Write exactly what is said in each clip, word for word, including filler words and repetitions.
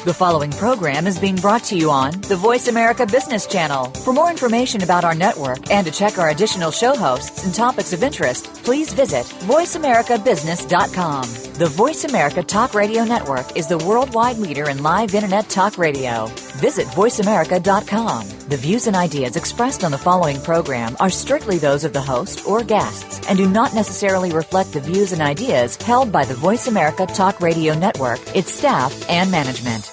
The following program is being brought to you on the Voice America Business Channel. For more information about our network and to check our additional show hosts and topics of interest, please visit voice america business dot com. The Voice America Talk Radio Network is the worldwide leader in live Internet talk radio. Visit voice america dot com. The views and ideas expressed on the following program are strictly those of the host or guests and do not necessarily reflect the views and ideas held by the Voice America Talk Radio Network, its staff, and management.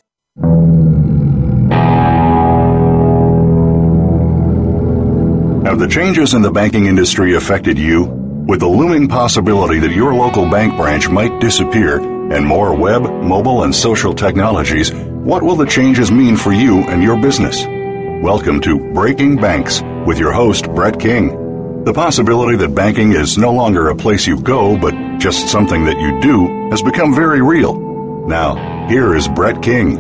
Have the changes in the banking industry affected you? With the looming possibility that your local bank branch might disappear and more web, mobile, and social technologies, what will the changes mean for you and your business? Welcome to Breaking Banks with your host, Brett King. The possibility that banking is no longer a place you go, but just something that you do, has become very real. Now, here is Brett King.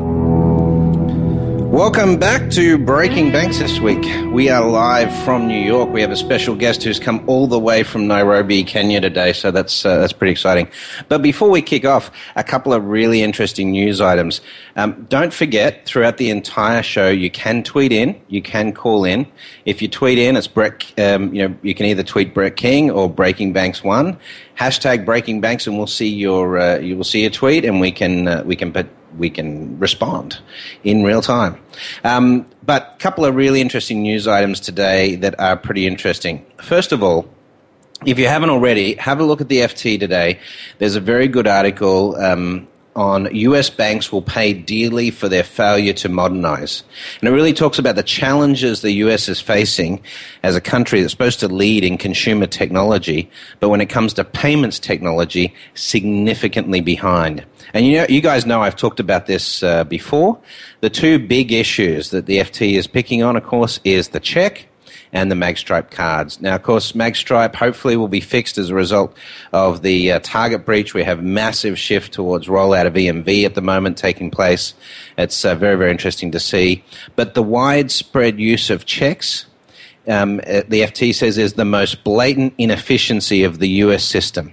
Welcome back to Breaking Banks this week. We are live from New York. We have a special guest who's come all the way from Nairobi, Kenya today, so that's uh, that's pretty exciting. But before we kick off, a couple of really interesting news items. Um, don't forget, throughout the entire show, you can tweet in, you can call in. If you tweet in, it's Brett. Um, you know, you can either tweet Brett King or Breaking Banks One, hashtag Breaking Banks, and we'll see your uh, you will see your tweet, and we can uh, we can put. we can respond in real time. Um, but a couple of really interesting news items today that are pretty interesting. First of all, if you haven't already, have a look at the F T today. There's a very good article um, on U S banks will pay dearly for their failure to modernize. And it really talks about the challenges the U S is facing as a country that's supposed to lead in consumer technology, but when it comes to payments technology, significantly behind. And you know, you guys know I've talked about this uh, before. The two big issues that the F T is picking on, of course, is the check and the Magstripe cards. Now, of course, Magstripe hopefully will be fixed as a result of the uh, Target breach. We have massive shift towards rollout of E M V at the moment taking place. It's uh, very, very interesting to see. But the widespread use of checks, um, the F T says, is the most blatant inefficiency of the U S system.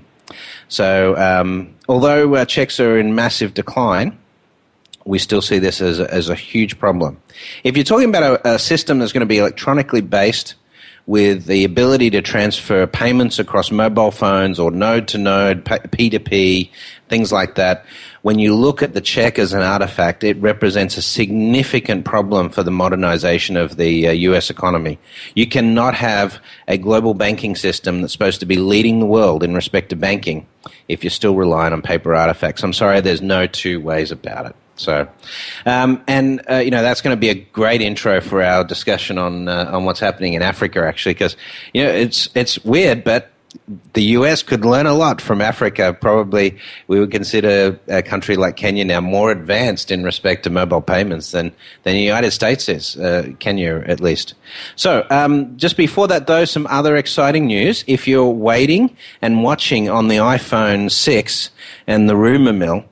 So um, although uh, checks are in massive decline, we still see this as a, as a huge problem. If you're talking about a, a system that's going to be electronically based with the ability to transfer payments across mobile phones or node-to-node, P two P, things like that, when you look at the check as an artifact, it represents a significant problem for the modernization of the uh, U S economy. You cannot have a global banking system that's supposed to be leading the world in respect to banking if you're still relying on paper artifacts. I'm sorry, there's no two ways about it. So, um, and uh, you know, that's going to be a great intro for our discussion on uh, on what's happening in Africa, actually, because you know it's it's weird, but the U S could learn a lot from Africa. Probably we would consider a country like Kenya now more advanced in respect to mobile payments than, than the United States is, uh, Kenya at least. So um, just before that, though, some other exciting news. If you're waiting and watching on the iPhone six and the rumor mill,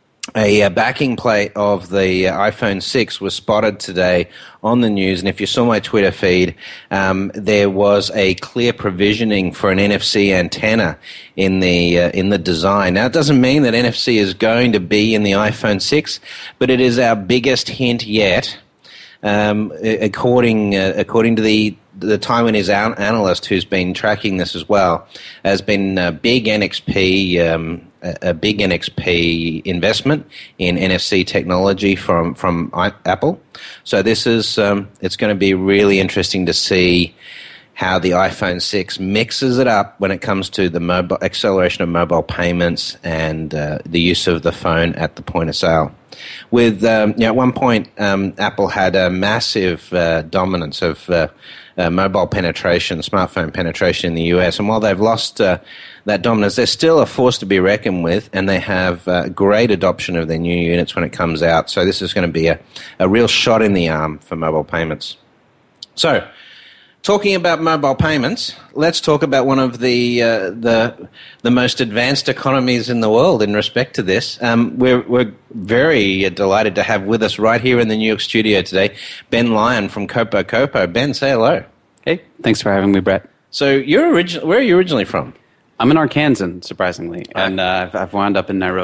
a uh, backing plate of the uh, iPhone six was spotted today on the news, and if you saw my Twitter feed, um, there was a clear provisioning for an N F C antenna in the uh, in the design. Now, it doesn't mean that N F C is going to be in the iPhone six, but it is our biggest hint yet, um, according uh, according to the the Taiwanese analyst who's been tracking this as well. Has been a big N X P. Um, a big N X P investment in N F C technology from from Apple. So this is um, it's going to be really interesting to see how the iPhone six mixes it up when it comes to the mobile acceleration of mobile payments and uh, the use of the phone at the point of sale. With um, you know, at one point, um, Apple had a massive uh, dominance of uh, uh, mobile penetration, smartphone penetration in the U S, and while they've lost uh, that dominance, they're still a force to be reckoned with, and they have uh, great adoption of their new units when it comes out. So this is going to be a, a real shot in the arm for mobile payments. So, talking about mobile payments, let's talk about one of the uh, the the most advanced economies in the world in respect to this. Um, we're we're very delighted to have with us right here in the New York studio today, Ben Lyon from Kopo Kopo. Ben, say hello. Hey, thanks for having me, Brett. So you're origin- where are you originally from? I'm an Arkansan, surprisingly, and uh, I've, I've wound up in Nairobi.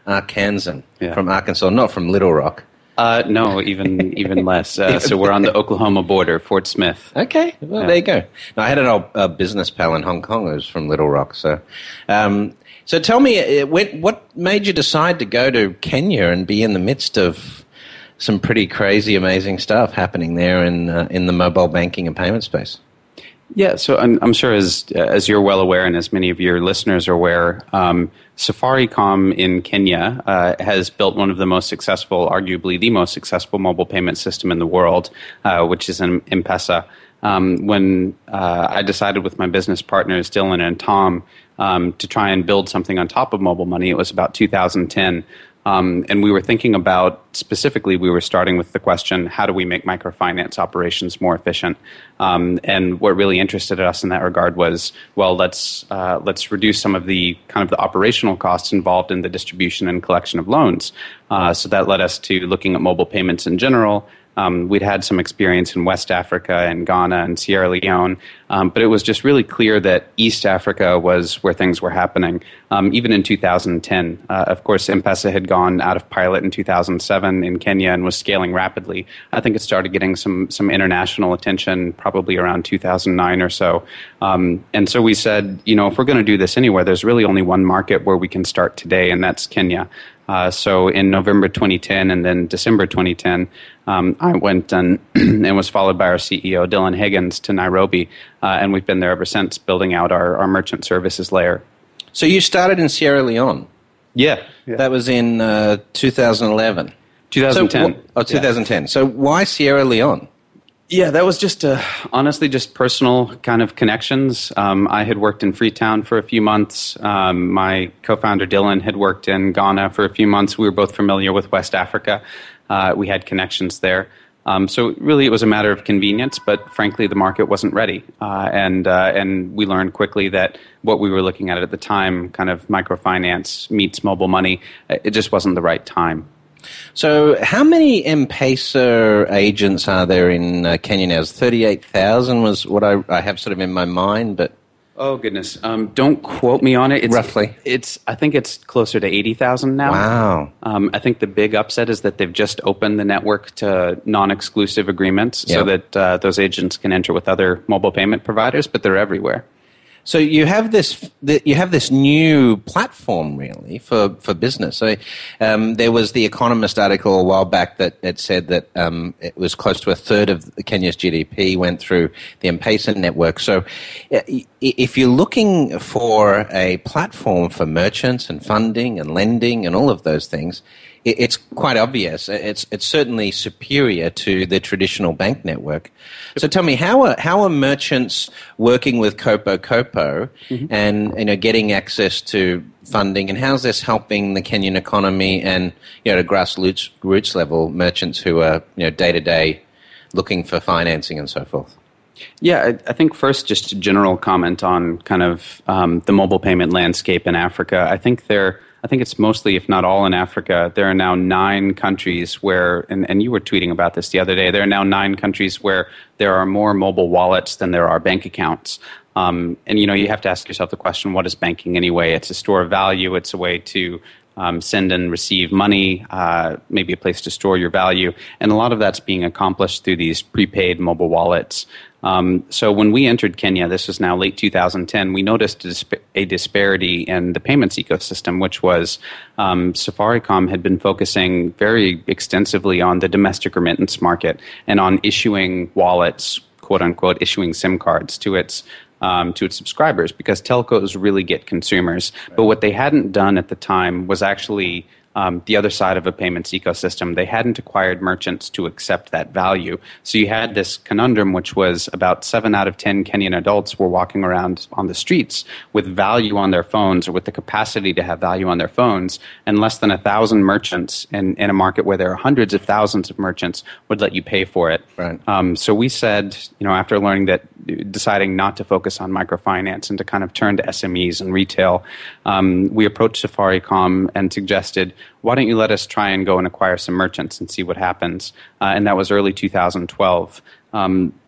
Arkansan Yeah. from Arkansas, not from Little Rock. Uh, no, even even less. Uh, so we're on the Oklahoma border, Fort Smith. Okay, well, Yeah. there you go. No, I had an old uh, business pal in Hong Kong who was from Little Rock. So, um, so tell me, uh, when, what made you decide to go to Kenya and be in the midst of some pretty crazy, amazing stuff happening there in uh, in the mobile banking and payment space? Yeah, so I'm, I'm sure as as you're well aware, and as many of your listeners are aware, um, Safaricom in Kenya uh, has built one of the most successful, arguably the most successful mobile payment system in the world, uh, which is an M-Pesa. Um, when uh, I decided with my business partners, Dylan and Tom, um, to try and build something on top of mobile money, it was about two thousand ten. Um, and we were thinking about, specifically, we were starting with the question, how do we make microfinance operations more efficient? Um, and what really interested us in that regard was, well, let's uh, let's reduce some of the kind of the operational costs involved in the distribution and collection of loans. Uh, so that led us to looking at mobile payments in general. Um, we'd had some experience in West Africa and Ghana and Sierra Leone, um, but it was just really clear that East Africa was where things were happening. Um, even in two thousand ten, uh, of course, M-Pesa had gone out of pilot in two thousand seven in Kenya and was scaling rapidly. I think it started getting some some international attention probably around two thousand nine or so. Um, and so we said, you know, if we're going to do this anywhere, there's really only one market where we can start today, and that's Kenya. Uh, so in November twenty ten and then December twenty ten, um, I went and, and was followed by our C E O, Dylan Higgins, to Nairobi. Uh, and we've been there ever since, building out our, our merchant services layer. So you started in Sierra Leone. Yeah. yeah. That was in uh, two thousand eleven. twenty ten. So, wh- oh, twenty ten. Yeah. So why Sierra Leone? Yeah, that was just uh, honestly just personal kind of connections. Um, I had worked in Freetown for a few months. Um, my co-founder Dylan had worked in Ghana for a few months. We were both familiar with West Africa. Uh, we had connections there. Um, so really it was a matter of convenience, but frankly the market wasn't ready. Uh, and uh, and we learned quickly that what we were looking at at the time, kind of microfinance meets mobile money, it just wasn't the right time. So how many M-Pesa agents are there in uh, Kenya now? thirty-eight thousand was what I, I have sort of in my mind, but... Oh, goodness. Um, don't quote me on it. It's, Roughly. It's, I think it's closer to eighty thousand now. Wow. Um, I think the big upset is that they've just opened the network to non-exclusive agreements Yep. so that uh, those agents can enter with other mobile payment providers, but they're everywhere. So you have this, you have this new platform really for, for business. So um, there was the Economist article a while back that it said that um, it was close to a third of Kenya's G D P went through the M-Pesa network. So uh, if you're looking for a platform for merchants and funding and lending and all of those things, it's quite obvious. It's it's certainly superior to the traditional bank network. So tell me, how are how are merchants working with Kopo Kopo mm-hmm. and you know getting access to funding, and how's this helping the Kenyan economy and you know at a grassroots roots level merchants who are you know day to day looking for financing and so forth? Yeah, I, I think first just a general comment on kind of um, the mobile payment landscape in Africa. I think there. I think it's mostly, if not all in Africa, there are now nine countries where, and, and you were tweeting about this the other day, there are now nine countries where there are more mobile wallets than there are bank accounts. Um, and, you know, you have to ask yourself the question, what is banking anyway? It's a store of value. It's a way to um, send and receive money, uh, maybe a place to store your value. And a lot of that's being accomplished through these prepaid mobile wallets. Um, so when we entered Kenya, this was now late two thousand ten, we noticed a, disp- a disparity in the payments ecosystem, which was um, Safaricom had been focusing very extensively on the domestic remittance market and on issuing wallets, quote unquote, issuing SIM cards to its um, to its subscribers because telcos really get consumers. Right. But what they hadn't done at the time was actually Um, the other side of a payments ecosystem. They hadn't acquired merchants to accept that value. So you had this conundrum, which was about seven out of ten Kenyan adults were walking around on the streets with value on their phones or with the capacity to have value on their phones, and less than a thousand merchants in, in a market where there are hundreds of thousands of merchants would let you pay for it. Right. Um, so we said, you know, after learning that, deciding not to focus on microfinance and to kind of turn to S M Es and retail, um, we approached Safaricom and suggested, why don't you let us try and go and acquire some merchants and see what happens? Uh, and that was early two thousand twelve. Um,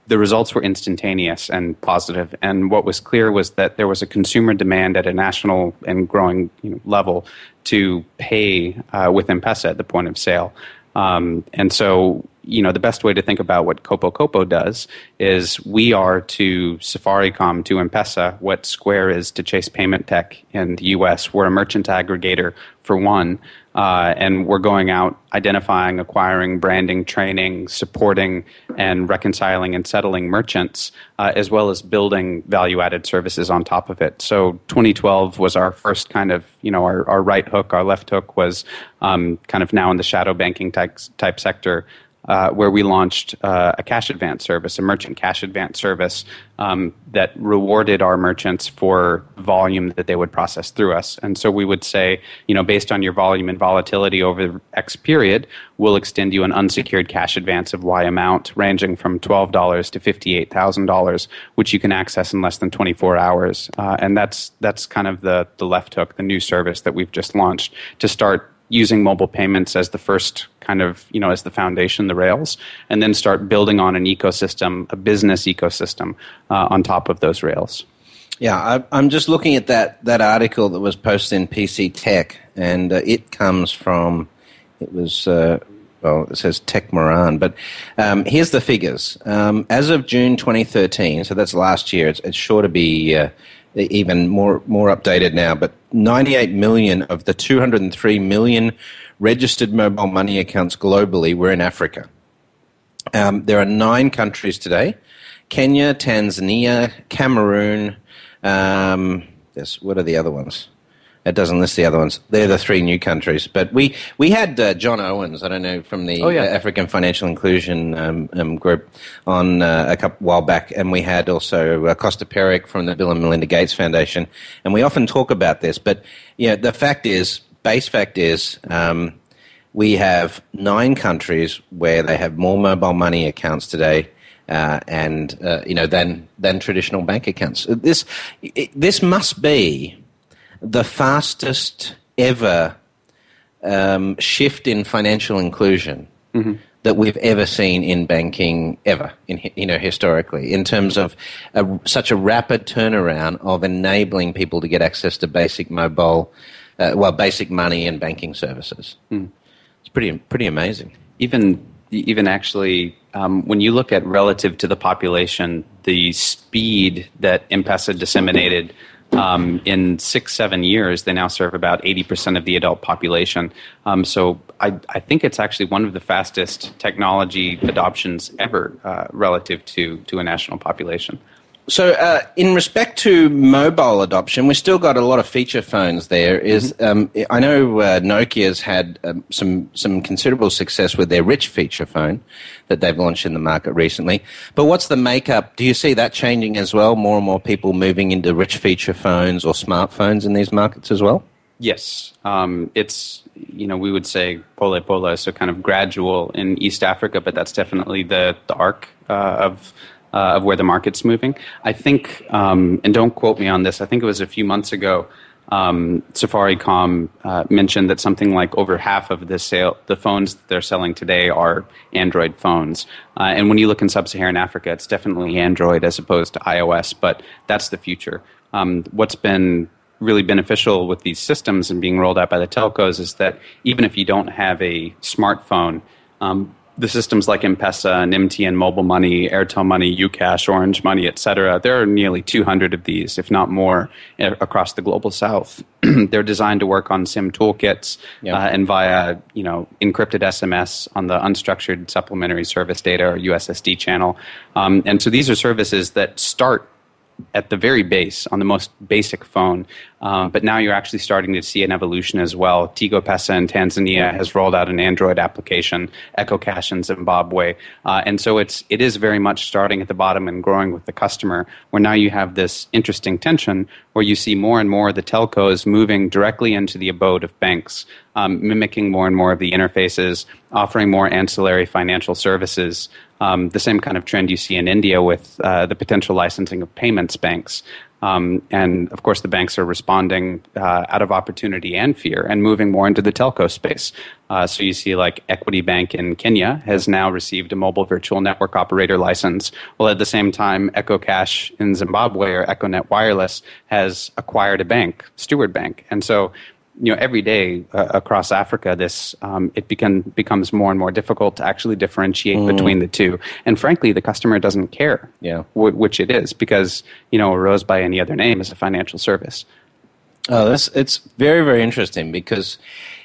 the results were instantaneous and positive. And what was clear was that there was a consumer demand at a national and growing you know, level to pay uh, with M-Pesa at the point of sale. Um, and so, you know, the best way to think about what Kopo Kopo does is we are to Safaricom, to M-Pesa, what Square is to Chase Payment Tech in the U S. We're a merchant aggregator for one, uh, and we're going out identifying, acquiring, branding, training, supporting, and reconciling and settling merchants, uh, as well as building value-added services on top of it. So twenty twelve was our first kind of, you know, our, our right hook. Our left hook was um, kind of now in the shadow banking type, type sector, Uh, where we launched uh, a cash advance service, a merchant cash advance service um, that rewarded our merchants for volume that they would process through us. And so we would say, you know, based on your volume and volatility over X period, we'll extend you an unsecured cash advance of Y amount, ranging from twelve dollars to fifty-eight thousand dollars, which you can access in less than twenty-four hours. Uh, and that's that's kind of the, the left hook, the new service that we've just launched to start using mobile payments as the first kind of, you know, as the foundation, the rails, and then start building on an ecosystem, a business ecosystem uh, on top of those rails. Yeah, I, I'm just looking at that, that article that was posted in P C Tech, and uh, it comes from, it was, uh, well, it says Tech Moran, but um, here's the figures. Um, as of June twenty thirteen, so that's last year, it's, it's sure to be uh, even more more updated now, but ninety-eight million of the two hundred three million registered mobile money accounts globally were in Africa. Um, there are nine countries today: Kenya, Tanzania, Cameroon. Um, yes, what are the other ones? It doesn't list the other ones. They're the three new countries. But we, we had uh, John Owens, I don't know, from the oh, yeah. uh, African Financial Inclusion um, um, group on uh, a couple while back. And we had also uh, Costa Peric from the Bill and Melinda Gates Foundation. And we often talk about this. But you know, the fact is, base fact is, um, we have nine countries where they have more mobile money accounts today uh, and, uh, you know, than, than traditional bank accounts. This, it, this must be the fastest ever um, shift in financial inclusion mm-hmm. that we've ever seen in banking ever, in, you know, historically, in terms of a, such a rapid turnaround of enabling people to get access to basic mobile, uh, well, basic money and banking services. Mm. It's pretty, pretty amazing. Even, even actually, um, when you look at relative to the population, the speed that M-Pesa disseminated. Um, in six, seven years, they now serve about eighty percent of the adult population. Um, so I, I think it's actually one of the fastest technology adoptions ever uh, relative to, to a national population. So uh, in respect to mobile adoption, we've still got a lot of feature phones there. Is mm-hmm. um, I know uh, Nokia's had um, some some considerable success with their rich feature phone that they've launched in the market recently. But what's the makeup? Do you see that changing as well? More and more people moving into rich feature phones or smartphones in these markets as well? Yes. Um, it's, you know, we would say pole pole, so kind of gradual in East Africa, but that's definitely the, the arc uh, of Uh, of where the market's moving. I think, um, and don't quote me on this, I think it was a few months ago, um, Safaricom uh, mentioned that something like over half of the sale, the phones that they're selling today are Android phones. Uh, and when you look in sub-Saharan Africa, it's definitely Android as opposed to iOS, but that's the future. Um, what's been really beneficial with these systems and being rolled out by the telcos is that even if you don't have a smartphone, um, the systems like M-Pesa and M T N Mobile Money, Airtel Money, UCash, Orange Money, et cetera, there are nearly two hundred of these, if not more, across the global south. They're designed to work on SIM toolkits yep. uh, and via, you know, encrypted S M S on the unstructured supplementary service data or U S S D channel. Um, and so these are services that start at the very base, on the most basic phone. Um, but now you're actually starting to see an evolution as well. Tigo Pesa in Tanzania has rolled out an Android application, EcoCash in Zimbabwe. Uh, and so it's, it is very much starting at the bottom and growing with the customer, where now you have this interesting tension where you see more and more of the telcos moving directly into the abode of banks, um, mimicking more and more of the interfaces, offering more ancillary financial services. Um, the same kind of trend you see in India with uh, the potential licensing of payments banks. Um, and of course, the banks are responding uh, out of opportunity and fear and moving more into the telco space. Uh, so you see like Equity Bank in Kenya has now received a mobile virtual network operator license, while at the same time EcoCash in Zimbabwe or EcoNet Wireless has acquired a bank, Steward Bank. And so you know, every day uh, across Africa, this um, it become, becomes more and more difficult to actually differentiate mm. between the two. And frankly, the customer doesn't care yeah. w- which it is because, you know, a rose by any other name is a financial service. Oh, that's, it's very, very interesting because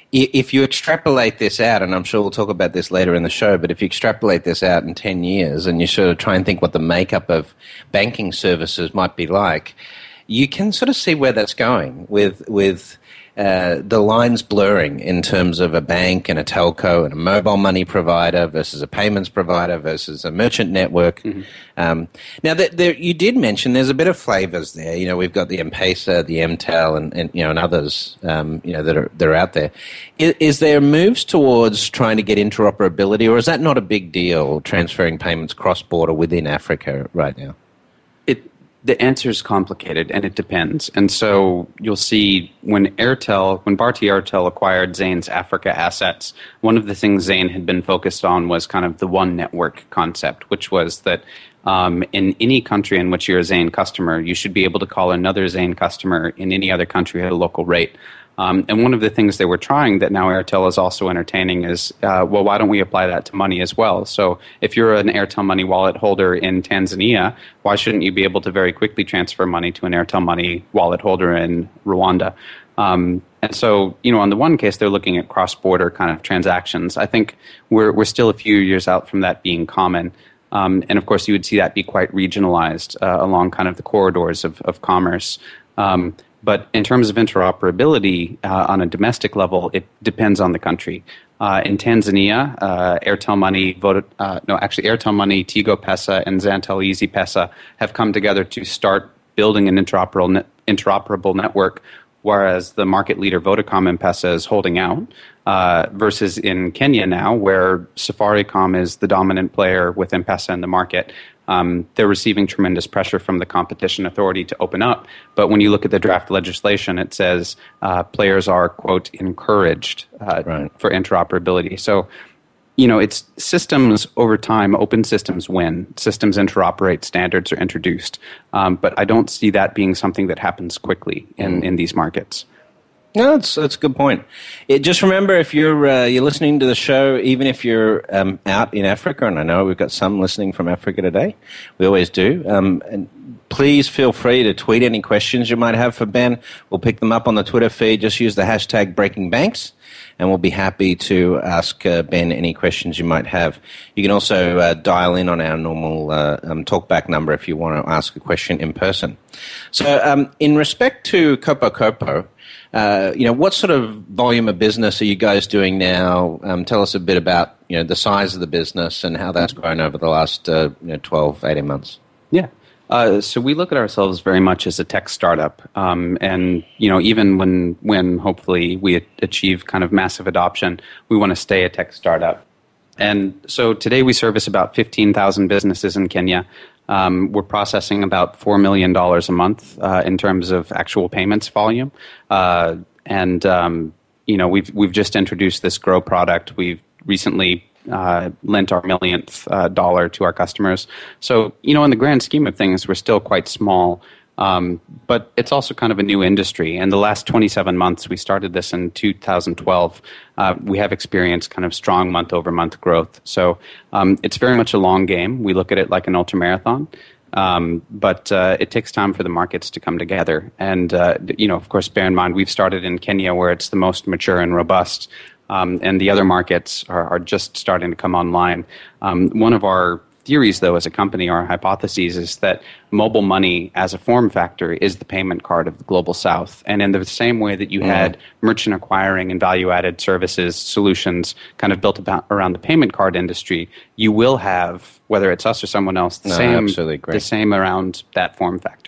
if you extrapolate this out, and I'm sure we'll talk about this later in the show, but if you extrapolate this out in ten years and you sort of try and think what the makeup of banking services might be like, you can sort of see where that's going with with uh, the lines blurring in terms of a bank and a telco and a mobile money provider versus a payments provider versus a merchant network. Mm-hmm. Um, now, th- there, you did mention there's a bit of flavors there. You know, we've got the M-Pesa, the M-Tel, and, and you know, and others. Um, you know, that are that are out there. Is, is there moves towards trying to get interoperability, or is that not a big deal? Transferring payments cross-border within Africa right now. It. The answer is complicated, and it depends. And so you'll see when Airtel, when Bharti Airtel acquired Zain's Africa assets, one of the things Zain had been focused on was kind of the one network concept, which was that um, in any country in which you're a Zain customer, you should be able to call another Zain customer in any other country at a local rate. Um, and one of the things they were trying that now Airtel is also entertaining is, uh, well, why don't we apply that to money as well? So if you're an Airtel Money wallet holder in Tanzania, why shouldn't you be able to very quickly transfer money to an Airtel Money wallet holder in Rwanda? Um, and so, you know, on the one case, they're looking at cross-border kind of transactions. I think we're we're still a few years out from that being common. Um, and of course, you would see that be quite regionalized uh, along kind of the corridors of, of commerce. Um, But in terms of interoperability uh, on a domestic level, it depends on the country. Uh, in Tanzania, uh, Airtel Money, voted, uh, no, actually Airtel Money, Tigo Pesa, and Zantel Easy Pesa have come together to start building an interoperable, ne- interoperable network, whereas the market leader Vodacom M-Pesa is holding out, uh, versus in Kenya now, where Safaricom is the dominant player with M-Pesa in the market. Um, they're receiving tremendous pressure from the competition authority to open up. But when you look at the draft legislation, it says uh, players are, quote, encouraged uh, right. for interoperability. So, you know, it's systems over time, open systems win. Systems interoperate, standards are introduced. Um, but I don't see that being something that happens quickly in, mm. in these markets. No, that's that's a good point. It, just remember, if you're uh, you're listening to the show, even if you're um, out in Africa, and I know we've got some listening from Africa today, we always do. Um, and please feel free to tweet any questions you might have for Ben. We'll pick them up on the Twitter feed. Just use the hashtag Breaking Banks, and we'll be happy to ask uh, Ben any questions you might have. You can also uh, dial in on our normal uh, um, talkback number if you want to ask a question in person. So, um, in respect to Kopo Kopo. Uh, you know, what sort of volume of business are you guys doing now? Um, tell us a bit about, you know, the size of the business and how that's grown over the last uh, you know, twelve, eighteen months. Yeah. Uh, so we look at ourselves very much as a tech startup. Um, and, you know, even when, when hopefully we achieve kind of massive adoption, we want to stay a tech startup. And so today we service about fifteen thousand businesses in Kenya. Um, we're processing about four million dollars a month uh, in terms of actual payments volume. Uh, and, um, you know, we've we've just introduced this Grow product. We've recently uh, lent our millionth uh, dollar to our customers. So, you know, in the grand scheme of things, we're still quite small. Um, but it's also kind of a new industry. And the last twenty-seven months, we started this in two thousand twelve, uh, we have experienced kind of strong month-over-month growth. So um, it's very much a long game. We look at it like an ultramarathon. Um, but uh, it takes time for the markets to come together. And, uh, you know, of course, bear in mind, we've started in Kenya where it's the most mature and robust. Um, and the other markets are, are just starting to come online. Um, one of our theories, though, as a company, our hypotheses is that mobile money as a form factor is the payment card of the global south. And in the same way that you mm. had merchant acquiring and value-added services, solutions kind of built about around the payment card industry, you will have, whether it's us or someone else, the, no, same, absolutely. Great. the same around that form factor.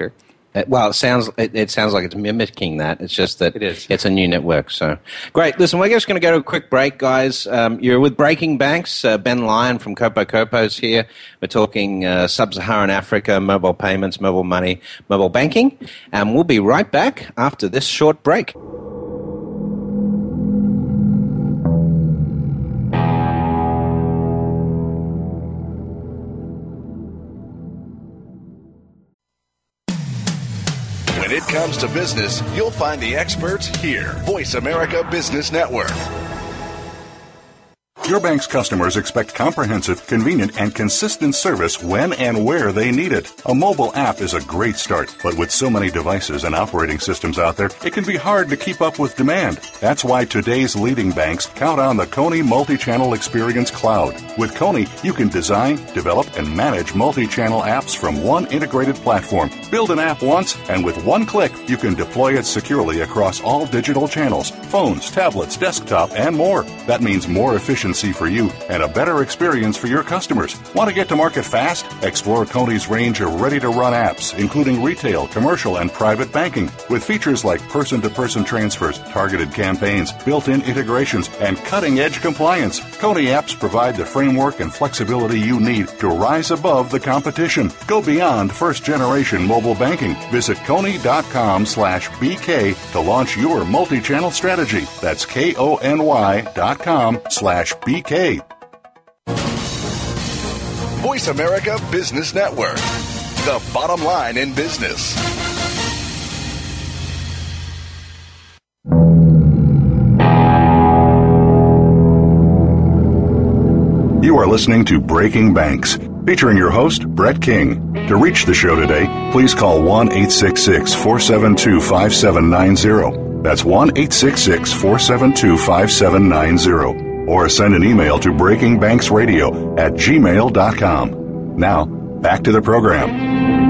Uh, well, it sounds it, it sounds like it's mimicking that. It's just that it is. It's a new network. So great. Listen, we're just going to go to a quick break, guys. Um, you're with Breaking Banks. Uh, Ben Lyon from Kopo Kopo's here. We're talking uh, Sub-Saharan Africa, mobile payments, mobile money, mobile banking. And we'll be right back after this short break. When it comes to business, you'll find the experts here. Voice America Business Network. Your bank's customers expect comprehensive, convenient, and consistent service when and where they need it. A mobile app is a great start, but with so many devices and operating systems out there, it can be hard to keep up with demand. That's why today's leading banks count on the Kony Multi-Channel Experience Cloud. With Kony, you can design, develop, and manage multi-channel apps from one integrated platform. Build an app once, and with one click, you can deploy it securely across all digital channels, phones, tablets, desktop, and more. That means more efficiency for you and a better experience for your customers. Want to get to market fast? Explore Kony's range of ready-to-run apps, including retail, commercial, and private banking, with features like person-to-person transfers, targeted campaigns, built-in integrations, and cutting-edge compliance. Kony apps provide the framework and flexibility you need to rise above the competition. Go beyond first-generation mobile banking. Visit Kony.com slash BK to launch your multi-channel strategy. That's K-O-N-Y dot com slash B K. Voice America Business Network. The bottom line in business. You are listening to Breaking Banks, featuring your host, Brett King. To reach the show today, please call one eight six six, four seven two, five seven nine zero. That's one eight six six, four seven two, five seven nine zero. Or send an email to breakingbanksradio at gmail dot com. Now, back to the program.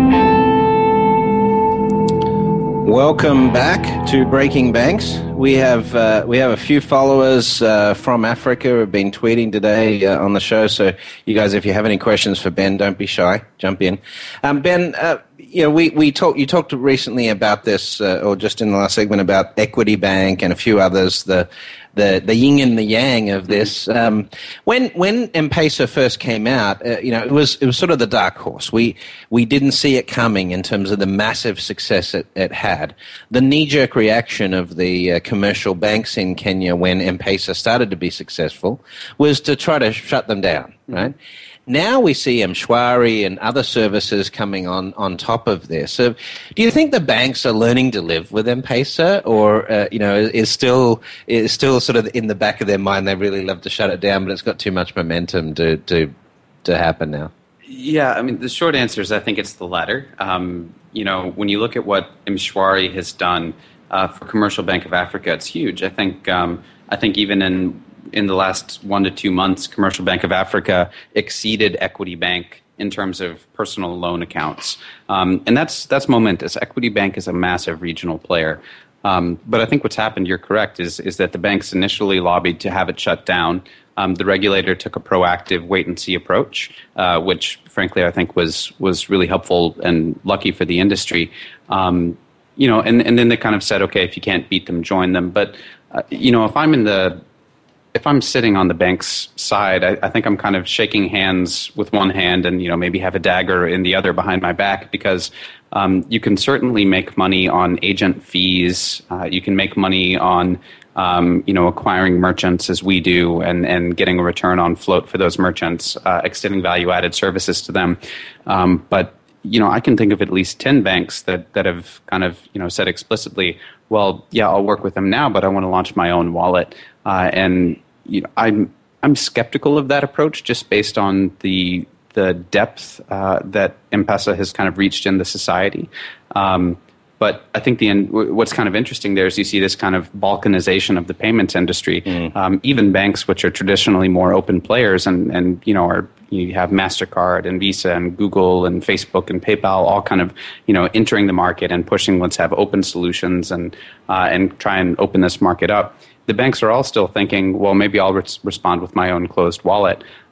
Welcome back to Breaking Banks. We have uh, we have a few followers uh, from Africa who have been tweeting today uh, on the show. So, you guys, if you have any questions for Ben, don't be shy. Jump in. Um, Ben, uh, you know, we we talked. You talked recently about this, uh, or just in the last segment, about Equity Bank and a few others. The the the yin and the yang of this. Um, when when M-Pesa first came out, uh, you know, it was it was sort of the dark horse. We we didn't see it coming in terms of the massive success it, it had. The knee-jerk reaction of the uh, commercial banks in Kenya when M-Pesa started to be successful was to try to shut them down, right? Mm-hmm. Now we see M-Shwari and other services coming on, on top of this. So do you think the banks are learning to live with M-Pesa, or uh, you know, is still is still sort of in the back of their mind they really love to shut it down, but it's got too much momentum to to, to happen now? Yeah, I mean, the short answer is I think it's the latter. Um, you know, when you look at what M-Shwari has done uh, for Commercial Bank of Africa, it's huge. I think um, I think even in in the last one to two months, Commercial Bank of Africa exceeded Equity Bank in terms of personal loan accounts. Um, and that's that's momentous. Equity Bank is a massive regional player. Um, but I think what's happened, you're correct, is, is that the banks initially lobbied to have it shut down. Um, the regulator took a proactive wait-and-see approach, uh, which, frankly, I think was was really helpful and lucky for the industry. Um, you know, and, and then they kind of said, okay, if you can't beat them, join them. But, uh, you know, if I'm in the If I'm sitting on the bank's side, I, I think I'm kind of shaking hands with one hand and, you know, maybe have a dagger in the other behind my back, because um, you can certainly make money on agent fees. Uh, you can make money on, um, you know, acquiring merchants as we do and, and getting a return on float for those merchants, uh, extending value-added services to them. Um, but, you know, I can think of at least ten banks that, that have kind of, you know, said explicitly, well, yeah, I'll work with them now, but I want to launch my own wallet. Uh, and you know, I'm I'm skeptical of that approach, just based on the the depth uh, that M-Pesa has kind of reached in the society. Um, but I think the what's kind of interesting there is you see this kind of balkanization of the payments industry. Mm. Um, even banks, which are traditionally more open players, and and you know are you have MasterCard and Visa and Google and Facebook and PayPal all kind of, you know, entering the market and pushing, let's have open solutions and uh, and try and open this market up. The banks are all still thinking, well, maybe I'll re- respond with my own closed wallet.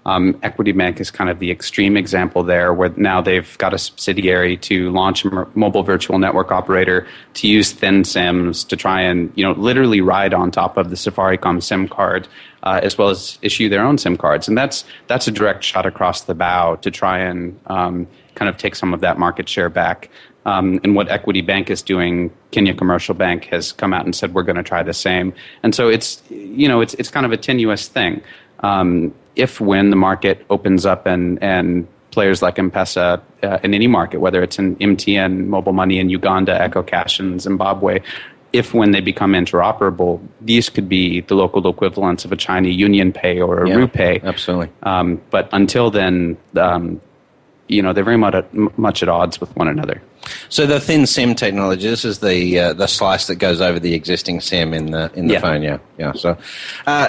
Um, Equity Bank is kind of the extreme example there, where now they've got a subsidiary to launch a mobile virtual network operator to use thin SIMs to try and, you know, literally ride on top of the Safaricom SIM card, uh, as well as issue their own SIM cards. And that's that's a direct shot across the bow to try and um, kind of take some of that market share back. Um, and what Equity Bank is doing, Kenya Commercial Bank has come out and said we're going to try the same. And so it's, you know, it's it's kind of a tenuous thing. Um, if when the market opens up and, and players like M-Pesa uh, in any market, whether it's in M T N, Mobile Money in Uganda, EcoCash in Zimbabwe, if when they become interoperable, these could be the local equivalents of a China Union Pay or a yeah, RuPay. Absolutely. Um, but until then, um, you know, they're very much at, much at odds with one another. So the thin SIM technology, this is the uh, the slice that goes over the existing SIM in the in the yeah. phone. Yeah, yeah. So, uh,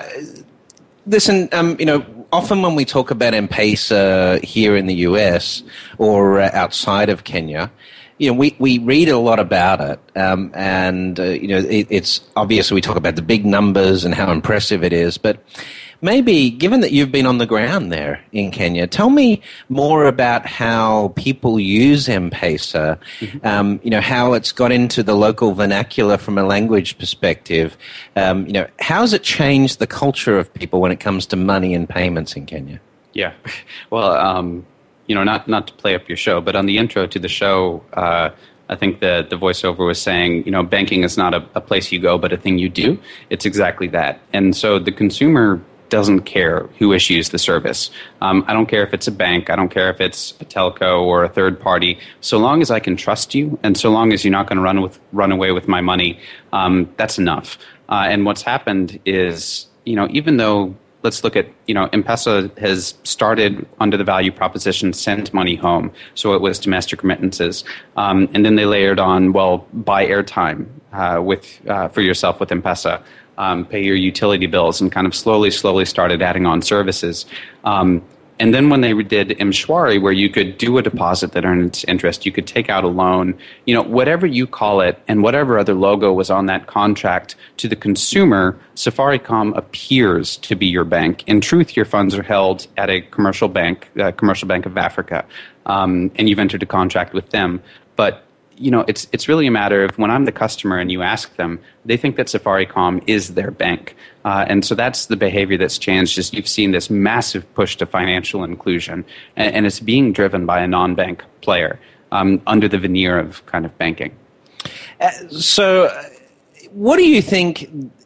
listen, um, you know, often when we talk about M-Pesa here in the U S or uh, outside of Kenya, you know, we, we read a lot about it, um, and uh, you know, it, it's obviously we talk about the big numbers and how impressive it is, but maybe, given that you've been on the ground there in Kenya, tell me more about how people use M-Pesa, mm-hmm. um, you know, how it's got into the local vernacular from a language perspective. Um, you know, how has it changed the culture of people when it comes to money and payments in Kenya? Yeah. Well, um, you know, not, not to play up your show, but on the intro to the show, uh, I think the, the voiceover was saying, you know, banking is not a, a place you go, but a thing you do. It's exactly that. And so the consumer doesn't care who issues the service. Um, I don't care if it's a bank. I don't care if it's a telco or a third party. So long as I can trust you, and so long as you're not going to run with run away with my money, um, that's enough. Uh, and what's happened is, you know, even though, let's look at, you know, M-Pesa has started under the value proposition, send money home. So it was domestic remittances. Um, and then they layered on, well, buy airtime uh, with uh, for yourself with M-Pesa. Um, pay your utility bills, and kind of slowly, slowly started adding on services. Um, and then when they did M-Shwari, where you could do a deposit that earns interest, you could take out a loan, you know, whatever you call it, and whatever other logo was on that contract, to the consumer, Safaricom appears to be your bank. In truth, your funds are held at a commercial bank, uh, Commercial Bank of Africa, um, and you've entered a contract with them. But you know, it's it's really a matter of when I'm the customer and you ask them, they think that Safaricom is their bank. Uh, and so that's the behavior that's changed. Is you've seen this massive push to financial inclusion, and, and it's being driven by a non-bank player um, under the veneer of kind of banking. Uh, so what do you think,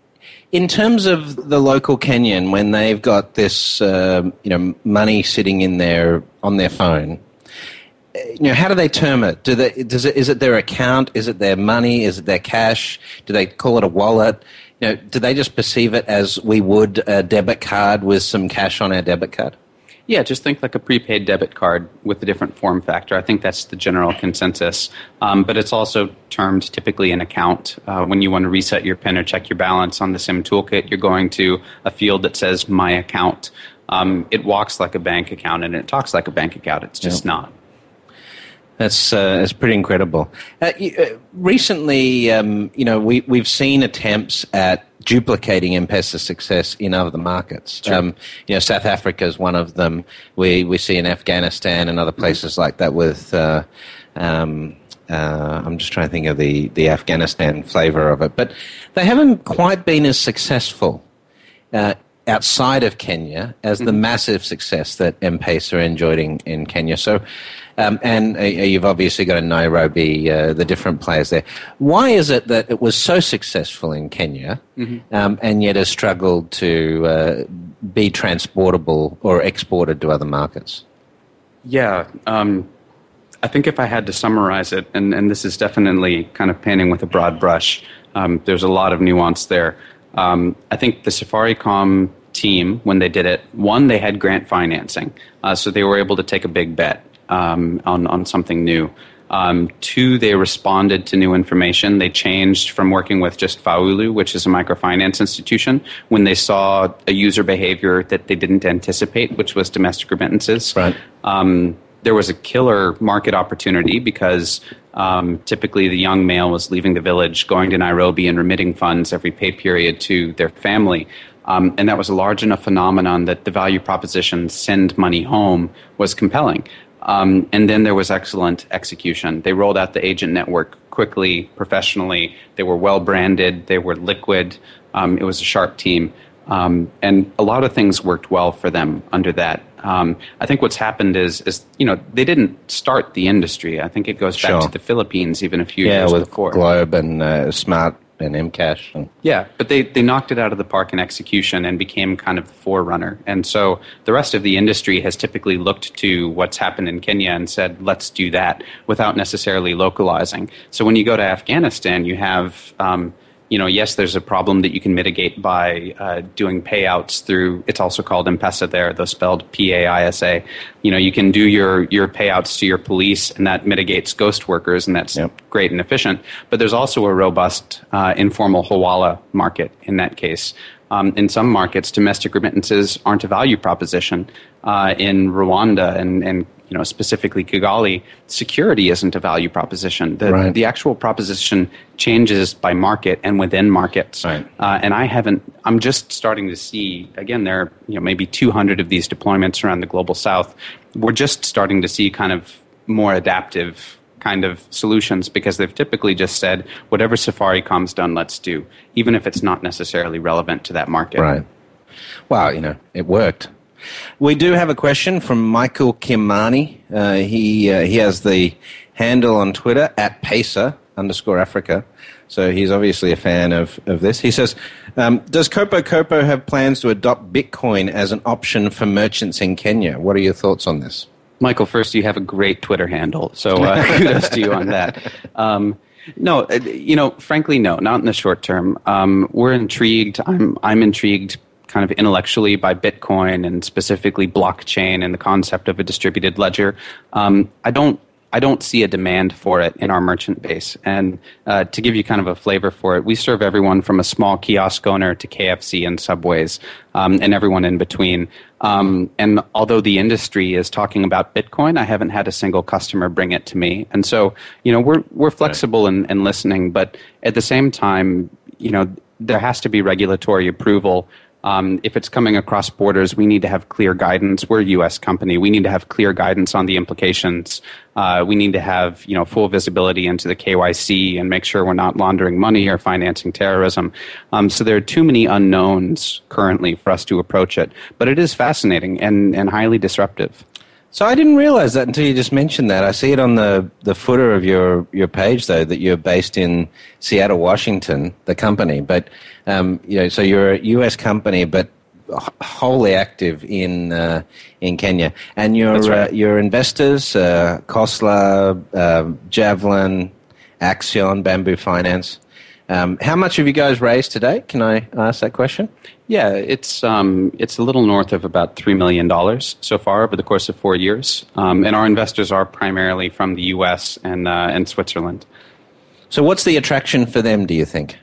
in terms of the local Kenyan, when they've got this uh, you know, money sitting in their on their phone, you know, how do they term it? Do they, does it, is it their account? Is it their money? Is it their cash? Do they call it a wallet? You know, do they just perceive it as we would a debit card with some cash on our debit card? Yeah, just think like a prepaid debit card with a different form factor. I think that's the general consensus. Um, but it's also termed typically an account. Uh, when you want to reset your PIN or check your balance on the SIM toolkit, you're going to a field that says My Account. Um, it walks like a bank account and it talks like a bank account. It's just yeah. not. That's uh, that's pretty incredible. Uh, you, uh, recently, um, you know, we we've seen attempts at duplicating M-Pesa's success in other markets. Sure. Um, you know, South Africa is one of them. We we see in Afghanistan and other places mm-hmm. like that. With uh, um, uh, I'm just trying to think of the the Afghanistan flavor of it, but they haven't quite been as successful Uh, outside of Kenya as the mm-hmm. massive success that M-Pesa enjoyed in, in Kenya. So, um, and uh, you've obviously got in Nairobi, uh, the different players there. Why is it that it was so successful in Kenya mm-hmm. um, and yet has struggled to uh, be transportable or exported to other markets? Yeah, um, I think if I had to summarize it, and, and this is definitely kind of painting with a broad brush, um, there's a lot of nuance there. Um, I think the Safaricom team, when they did it, one, they had grant financing, uh, so they were able to take a big bet um, on, on something new. Um, two, they responded to new information. They changed from working with just Faulu, which is a microfinance institution, when they saw a user behavior that they didn't anticipate, which was domestic remittances. Right. Um, there was a killer market opportunity because um, typically the young male was leaving the village, going to Nairobi and remitting funds every pay period to their family. Um, and that was a large enough phenomenon that the value proposition, send money home, was compelling. Um, and then there was excellent execution. They rolled out the agent network quickly, professionally. They were well branded. They were liquid. Um, it was a sharp team. Um, and a lot of things worked well for them under that. Um, I think what's happened is, is, you know, they didn't start the industry. I think it goes back Sure. to the Philippines even a few yeah, years with before. Globe and uh, Smart and Mcash. And Yeah, but they, they knocked it out of the park in execution and became kind of the forerunner. And so the rest of the industry has typically looked to what's happened in Kenya and said, let's do that, without necessarily localizing. So when you go to Afghanistan, you have, um, you know, yes, there's a problem that you can mitigate by uh, doing payouts through, it's also called M-Pesa there, though spelled P A I S A. You know, you can do your, your payouts to your police, and that mitigates ghost workers, and that's Yep. great and efficient. But there's also a robust uh, informal hawala market in that case. Um, in some markets, domestic remittances aren't a value proposition. Uh, in Rwanda and, and you know specifically Kigali, security isn't a value proposition. The, Right. the actual proposition changes by market and within markets. Right. Uh, and I haven't. I'm just starting to see. Again, there are you know maybe two hundred of these deployments around the global South. We're just starting to see kind of more adaptive kind of solutions, because they've typically just said, whatever Safaricom's done, let's do, even if it's not necessarily relevant to that market. Right. Well, you know, it worked. We do have a question from Michael Kimani. Uh, he uh, he has the handle on Twitter at Pacer underscore Africa. So he's obviously a fan of, of this. He says, um, does Kopo Kopo have plans to adopt Bitcoin as an option for merchants in Kenya? What are your thoughts on this? Michael, first, you have a great Twitter handle, so uh, kudos to you on that. Um, no, uh, you know, frankly, no, not in the short term. Um, we're intrigued. I'm I'm intrigued kind of intellectually by Bitcoin and specifically blockchain and the concept of a distributed ledger. Um, I don't I don't see a demand for it in our merchant base. And uh, to give you kind of a flavor for it, we serve everyone from a small kiosk owner to K F C and Subways, um, and everyone in between. Um, and although the industry is talking about Bitcoin, I haven't had a single customer bring it to me. And so, you know, we're we're flexible in, in listening, but at the same time, you know, there has to be regulatory approval. Um, if it's coming across borders, we need to have clear guidance. We're a U S company. We need to have clear guidance on the implications. Uh, we need to have, you know, full visibility into the K Y C and make sure we're not laundering money or financing terrorism. Um, so there are too many unknowns currently for us to approach it. But it is fascinating and, and highly disruptive. So I didn't realize that until you just mentioned that. I see it on the, the footer of your, your page, though, that you're based in Seattle, Washington, the company. But, um, you know, so you're a U S company, but wholly active in uh, in Kenya. And your, That's right. uh, your investors, uh, Khosla, uh, Javelin, Axion, Bamboo Finance. Um, how much have you guys raised today? Can I ask that question? Yeah, it's um, it's a little north of about three million dollars so far over the course of four years. Um, and our investors are primarily from the U S and, uh, and Switzerland. So what's the attraction for them, do you think?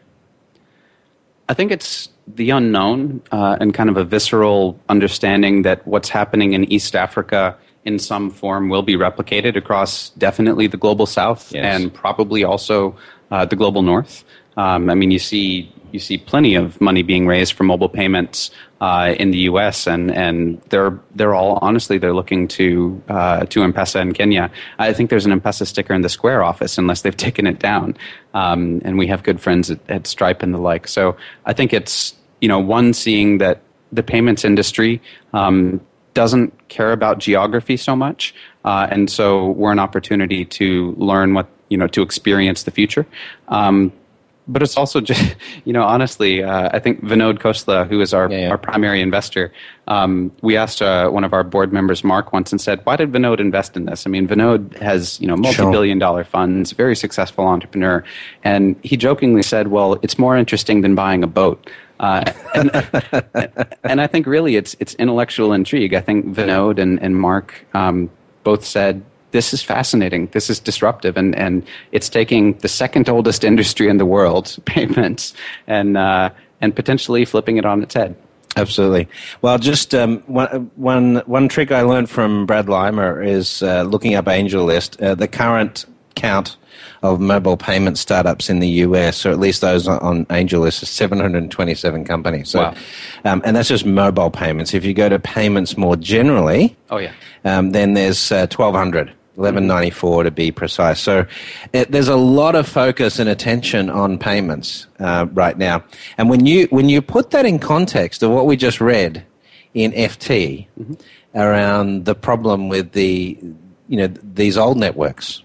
I think it's the unknown uh, and kind of a visceral understanding that what's happening in East Africa in some form will be replicated across definitely the global South Yes. and probably also uh, the global North. Um, I mean, you see you see plenty of money being raised for mobile payments uh, in the U S and and they're they're all honestly they're looking to uh, to M-Pesa in Kenya. I think there's an M-Pesa sticker in the Square office unless they've taken it down, um, and we have good friends at, at Stripe and the like. So I think it's you know one seeing that the payments industry um, doesn't care about geography so much, uh, and so we're an opportunity to learn what you know to experience the future. Um, But it's also just, you know, honestly, uh, I think Vinod Khosla, who is our, yeah, yeah. our primary investor, um, we asked uh, one of our board members, Mark, once and said, why did Vinod invest in this? I mean, Vinod has, you know, multi-billion dollar funds, very successful entrepreneur. And he jokingly said, well, it's more interesting than buying a boat. Uh, and, and I think really it's it's intellectual intrigue. I think Vinod and, and Mark um, both said, this is fascinating. This is disruptive, and, and it's taking the second oldest industry in the world, payments, and uh, and potentially flipping it on its head. Absolutely. Well, just um, one, one, one trick I learned from Brad Limer is uh, looking up AngelList. Uh, the current count of mobile payment startups in the U S, or at least those on AngelList, is seven hundred twenty-seven companies. So, wow. um, and that's just mobile payments. If you go to payments more generally, oh yeah, um, then there's uh, twelve hundred. eleven ninety-four to be precise. So it, there's a lot of focus and attention on payments uh, right now. And when you when you put that in context of what we just read in F T mm-hmm. around the problem with the you know these old networks,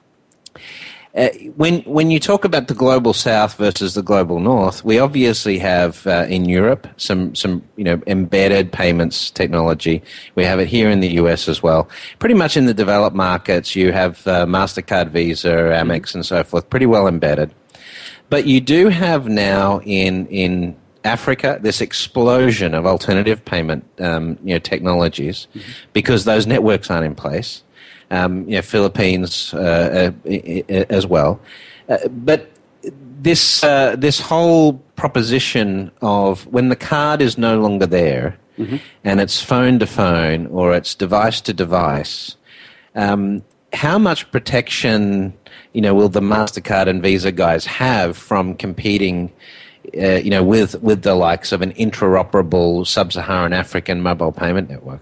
uh, when when you talk about the global south versus the global north, we obviously have uh, in Europe some some you know embedded payments technology. We have it here in the U S as well. Pretty much in the developed markets, you have uh, MasterCard, Visa, Amex, and so forth, pretty well embedded. But you do have now in in Africa this explosion of alternative payment um, you know technologies mm-hmm. because those networks aren't in place. Um, you know, Philippines uh, uh, as well, uh, but this uh, this whole proposition of when the card is no longer there, mm-hmm. and it's phone to phone or it's device to device, um, how much protection you know will the MasterCard and Visa guys have from competing, uh, you know, with with the likes of an interoperable sub-Saharan African mobile payment network?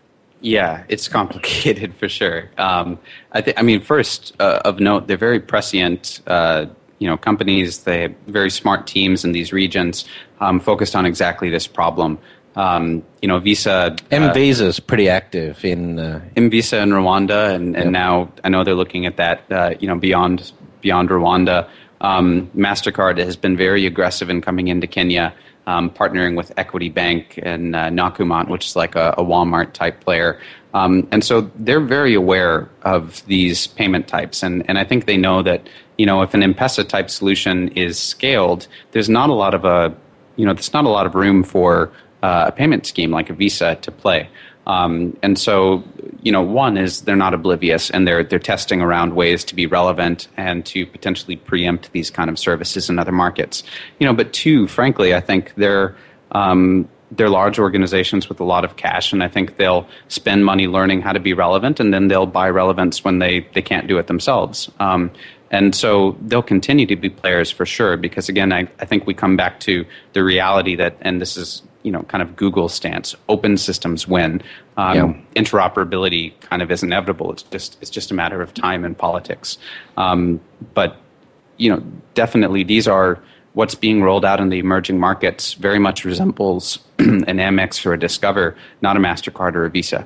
Yeah, it's complicated for sure. Um, I think. I mean, first uh, of note, they're very prescient. Uh, you know, companies. They have very smart teams in these regions um, focused on exactly this problem. Um, you know, Visa. M-Visa's uh, pretty active in. Uh, M-Visa in Rwanda, and, and yep. now I know they're looking at that. Uh, you know, beyond beyond Rwanda, um, MasterCard has been very aggressive in coming into Kenya. Um, partnering with Equity Bank and uh, Nakumatt, which is like a, a Walmart-type player. Um, and so they're very aware of these payment types. And, and I think they know that, you know, if an M-Pesa-type solution is scaled, there's not a lot of a, you know, there's not a lot of room for uh, a payment scheme like a Visa to play. Um, and so, you know, one is they're not oblivious, and they're they're testing around ways to be relevant and to potentially preempt these kind of services in other markets. You know, but two, frankly, I think they're um, they're large organizations with a lot of cash, and I think they'll spend money learning how to be relevant, and then they'll buy relevance when they, they can't do it themselves. Um, and so they'll continue to be players for sure, because again, I, I think we come back to the reality that, and this is you know, kind of Google's stance. Open systems win. Um, yeah. Interoperability kind of is inevitable. It's just it's just a matter of time and politics. Um, but you know, definitely these are what's being rolled out in the emerging markets. Very much resembles an Amex or a Discover, not a MasterCard or a Visa.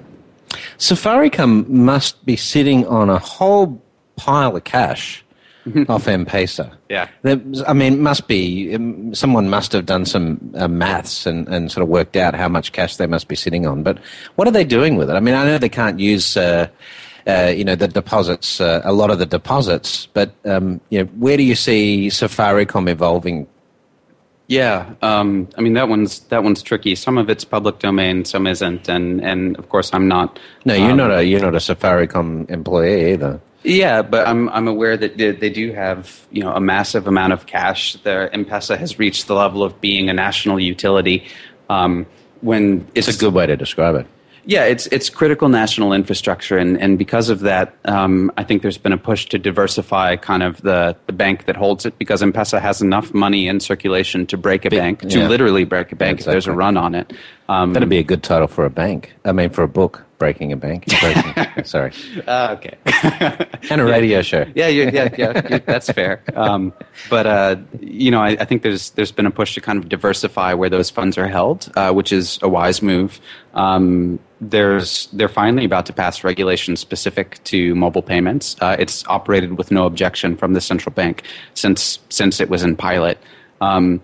Safaricom must be sitting on a whole pile of cash off M-Pesa. Yeah. I mean, it must be, someone must have done some uh, maths and, and sort of worked out how much cash they must be sitting on. But what are they doing with it? I mean, I know they can't use, uh, uh, you know, the deposits, uh, a lot of the deposits, but, um, you know, where do you see Safaricom evolving? Yeah, um, I mean, that one's that one's tricky. Some of it's public domain, some isn't. And, and of course, I'm not. No, you're um, not a, you're not a Safaricom employee either. Yeah, but I'm I'm aware that they, they do have you know a massive amount of cash. Their M-Pesa has reached the level of being a national utility. Um, when it's, it's a good way to describe it. Yeah, it's it's critical national infrastructure, and, and because of that, um, I think there's been a push to diversify kind of the, the bank that holds it, because M-Pesa has enough money in circulation to break a Big, bank, to yeah. literally break a bank yeah, exactly. if there's a run on it. Um, That'd be a good title for a bank. I mean, for a book, Breaking a Bank. Breaking, sorry. Uh, okay. And a radio show. Yeah, yeah, yeah, yeah, yeah that's fair. Um, but, uh, you know, I, I think there's there's been a push to kind of diversify where those funds are held, uh, which is a wise move. Um, there's they're finally about to pass regulations specific to mobile payments. Uh, it's operated with no objection from the central bank since since it was in pilot. Um,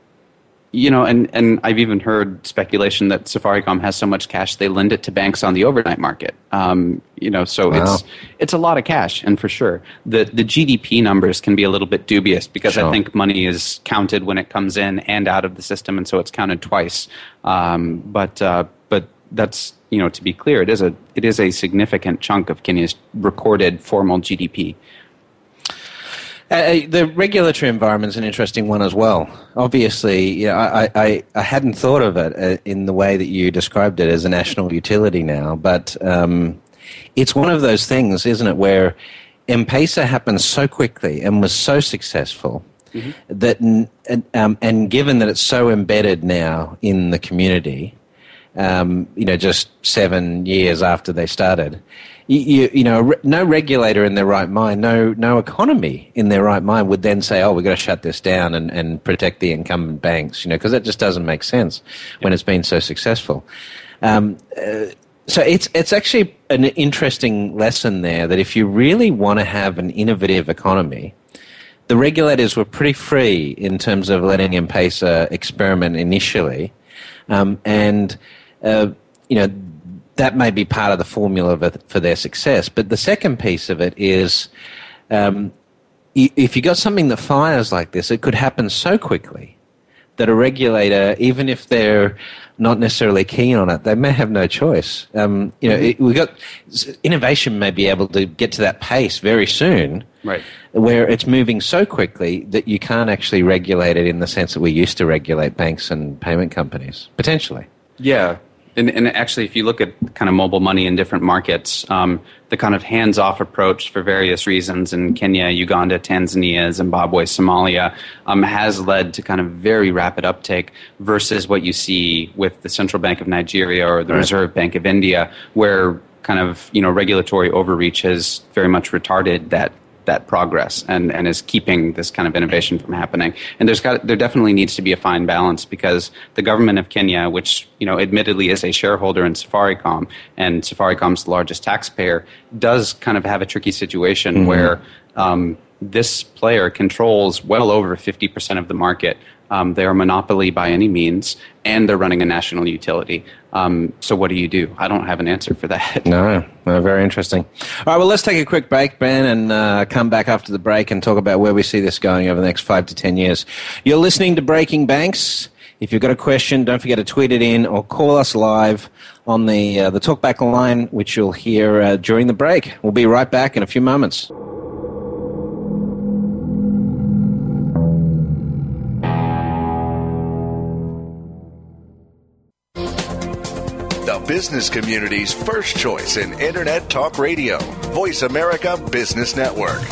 You know, and, and I've even heard speculation that Safaricom has so much cash they lend it to banks on the overnight market. Um, you know, so wow. it's it's a lot of cash, and for sure the the G D P numbers can be a little bit dubious, because sure. I think money is counted when it comes in and out of the system, and so it's counted twice. Um, but uh, but that's you know to be clear, it is a it is a significant chunk of Kenya's recorded formal G D P. Uh, the regulatory environment is an interesting one as well. Obviously, you know, I, I, I hadn't thought of it uh, in the way that you described it as a national utility now, but um, it's one of those things, isn't it, where M-Pesa happened so quickly and was so successful mm-hmm. that, um, and given that it's so embedded now in the community, um, you know, just seven years after they started, you, you know, no regulator in their right mind, no no economy in their right mind would then say, oh, we've got to shut this down and, and protect the incumbent banks, you know, because that just doesn't make sense when it's been so successful. Um, uh, so it's it's actually an interesting lesson there that if you really want to have an innovative economy, the regulators were pretty free in terms of letting M-Pesa experiment initially, um, and, uh, you know, that may be part of the formula for their success. But the second piece of it is um, if you got something that fires like this, it could happen so quickly that a regulator, even if they're not necessarily keen on it, they may have no choice. Um, you know, it, we got innovation may be able to get to that pace very soon, right? Where it's moving so quickly that you can't actually regulate it in the sense that we used to regulate banks and payment companies, potentially. Yeah. And, and actually, if you look at kind of mobile money in different markets, um, the kind of hands-off approach for various reasons in Kenya, Uganda, Tanzania, Zimbabwe, Somalia um, has led to kind of very rapid uptake versus what you see with the Central Bank of Nigeria or the right. Reserve Bank of India, where kind of, you know, regulatory overreach has very much retarded that that progress and, and is keeping this kind of innovation from happening. And there's got there definitely needs to be a fine balance because the government of Kenya, which, you know, admittedly is a shareholder in Safaricom, and Safaricom's the largest taxpayer, does kind of have a tricky situation mm-hmm. where um, this player controls well over fifty percent of the market. Um, they're a monopoly by any means, and they're running a national utility. Um, so what do you do? I don't have an answer for that. No, no, very interesting. All right, well, let's take a quick break, Ben, and uh, come back after the break and talk about where we see this going over the next five to ten years. You're listening to Breaking Banks. If you've got a question, don't forget to tweet it in or call us live on the, uh, the talkback line, which you'll hear uh, during the break. We'll be right back in a few moments. Business community's first choice in Internet Talk Radio. Voice America Business Network.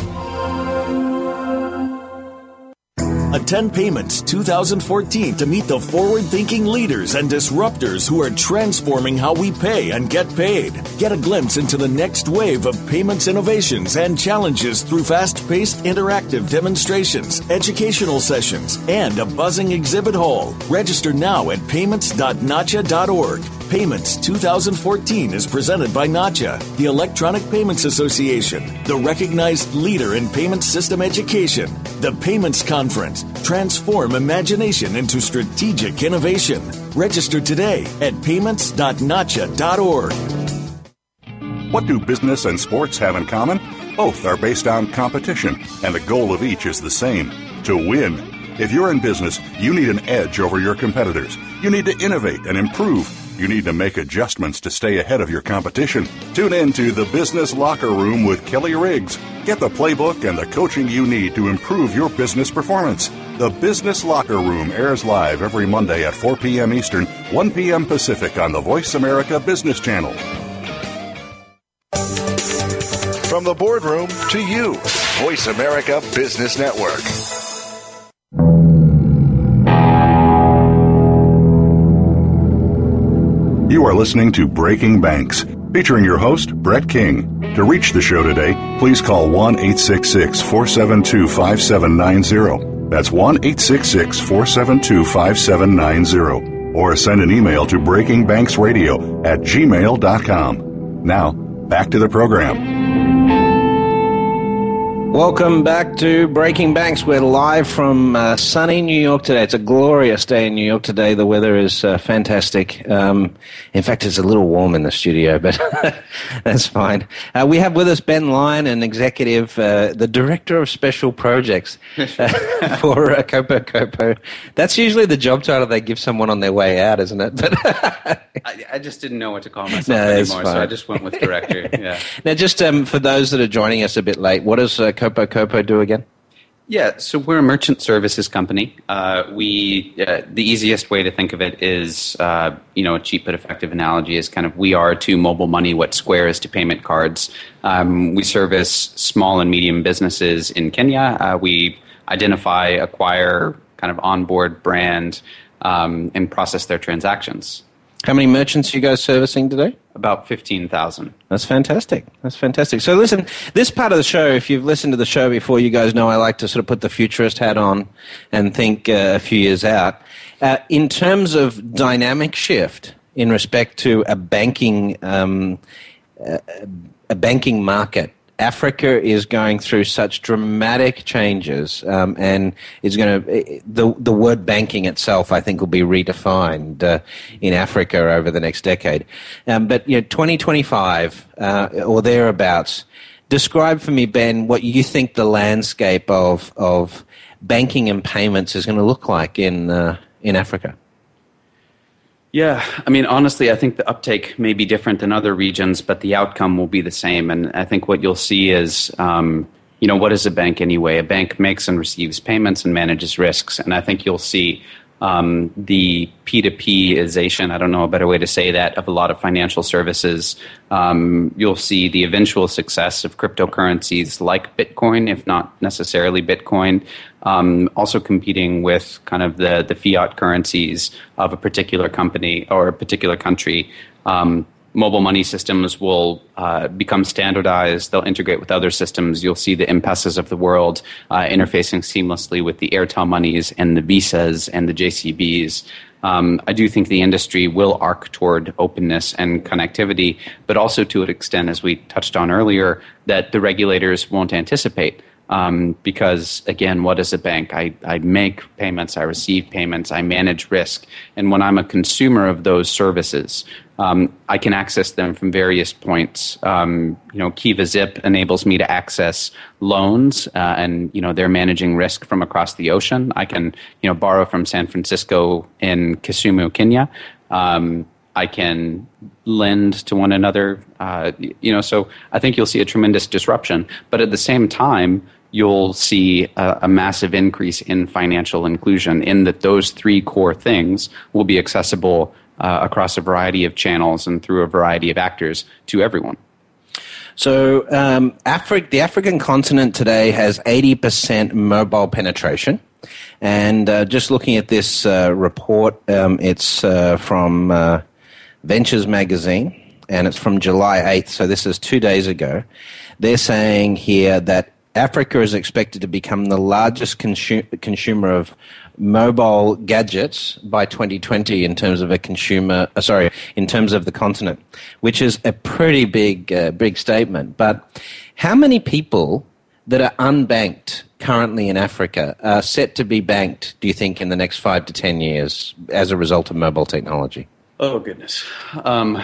Attend Payments twenty fourteen to meet the forward-thinking leaders and disruptors who are transforming how we pay and get paid. Get a glimpse into the next wave of payments innovations and challenges through fast-paced interactive demonstrations, educational sessions, and a buzzing exhibit hall. Register now at payments dot nacha dot org. Payments twenty fourteen is presented by Nacha, the Electronic Payments Association, the recognized leader in payment system education. The Payments Conference. Transform imagination into strategic innovation. Register today at payments dot nacha dot org. What do business and sports have in common? Both are based on competition, and the goal of each is the same: to win. If you're in business, you need an edge over your competitors. You need to innovate and improve. You need to make adjustments to stay ahead of your competition. Tune in to The Business Locker Room with Kelly Riggs. Get the playbook and the coaching you need to improve your business performance. The Business Locker Room airs live every Monday at four p.m. Eastern, one p.m. Pacific on the Voice America Business Channel. From the boardroom to you, Voice America Business Network. You are listening to Breaking Banks, featuring your host, Brett King. To reach the show today, please call one eight six six, four seven two, five seven nine zero. That's one eight six six, four seven two, five seven nine zero. Or send an email to breakingbanksradio at gmail dot com. Now, back to the program. Welcome back to Breaking Banks. We're live from uh, sunny New York today. It's a glorious day in New York today. The weather is uh, fantastic. Um, in fact, it's a little warm in the studio, but that's fine. Uh, we have with us Ben Lyon, an executive, uh, the director of special projects uh, for uh, Kopo Kopo. That's usually the job title they give someone on their way out, isn't it? But I, I just didn't know what to call myself no, anymore, so I just went with director. Yeah. Now, just um, for those that are joining us a bit late, what does uh, Kopo Kopo do again? Yeah, so we're a merchant services company. Uh, we uh, the easiest way to think of it is, uh, you know, a cheap but effective analogy is kind of we are to mobile money what Square is to payment cards. Um, we service small and medium businesses in Kenya. Uh, we identify, acquire, kind of onboard, brand, um, and process their transactions. How many merchants are you guys servicing today? About fifteen thousand. That's fantastic. That's fantastic. So listen, this part of the show, if you've listened to the show before, you guys know I like to sort of put the futurist hat on and think uh, a few years out. Uh, in terms of dynamic shift in respect to a banking, um, uh, a banking market, Africa is going through such dramatic changes, um, and is going to the the word banking itself, I think, will be redefined uh, in Africa over the next decade. Um, but you know, twenty twenty-five uh, or thereabouts. Describe for me, Ben, what you think the landscape of of banking and payments is going to look like in uh, in Africa. Yeah, I mean, honestly, I think the uptake may be different than other regions, but the outcome will be the same. And I think what you'll see is, um, you know, what is a bank anyway? A bank makes and receives payments and manages risks. And I think you'll see um, the P two P-ization, I don't know a better way to say that, of a lot of financial services. Um, you'll see the eventual success of cryptocurrencies like Bitcoin, if not necessarily Bitcoin. Um, also competing with kind of the, the fiat currencies of a particular company or a particular country. Um, mobile money systems will uh, become standardized. They'll integrate with other systems. You'll see the M-Pesas of the world uh, interfacing seamlessly with the Airtel monies and the Visas and the J C Bs. Um, I do think the industry will arc toward openness and connectivity, but also to an extent, as we touched on earlier, that the regulators won't anticipate. Um, because, again, what is a bank? I, I make payments, I receive payments, I manage risk. And when I'm a consumer of those services, um, I can access them from various points. Um, you know, Kiva Zip enables me to access loans, uh, and, you know, they're managing risk from across the ocean. I can, you know, borrow from San Francisco in Kisumu, Kenya. Um, I can lend to one another, uh, you know, so I think you'll see a tremendous disruption. But at the same time, you'll see a, a massive increase in financial inclusion in that those three core things will be accessible uh, across a variety of channels and through a variety of actors to everyone. So um, Afri- the African continent today has eighty percent mobile penetration. And uh, just looking at this uh, report, um, it's uh, from uh, Ventures Magazine, and it's from July eighth, so this is two days ago. They're saying here that Africa is expected to become the largest consu- consumer of mobile gadgets by twenty twenty in terms of a consumer, uh, sorry, in terms of the continent, which is a pretty big, uh, big statement. But how many people that are unbanked currently in Africa are set to be banked, do you think, in the next five to ten years as a result of mobile technology? Oh, goodness. Um,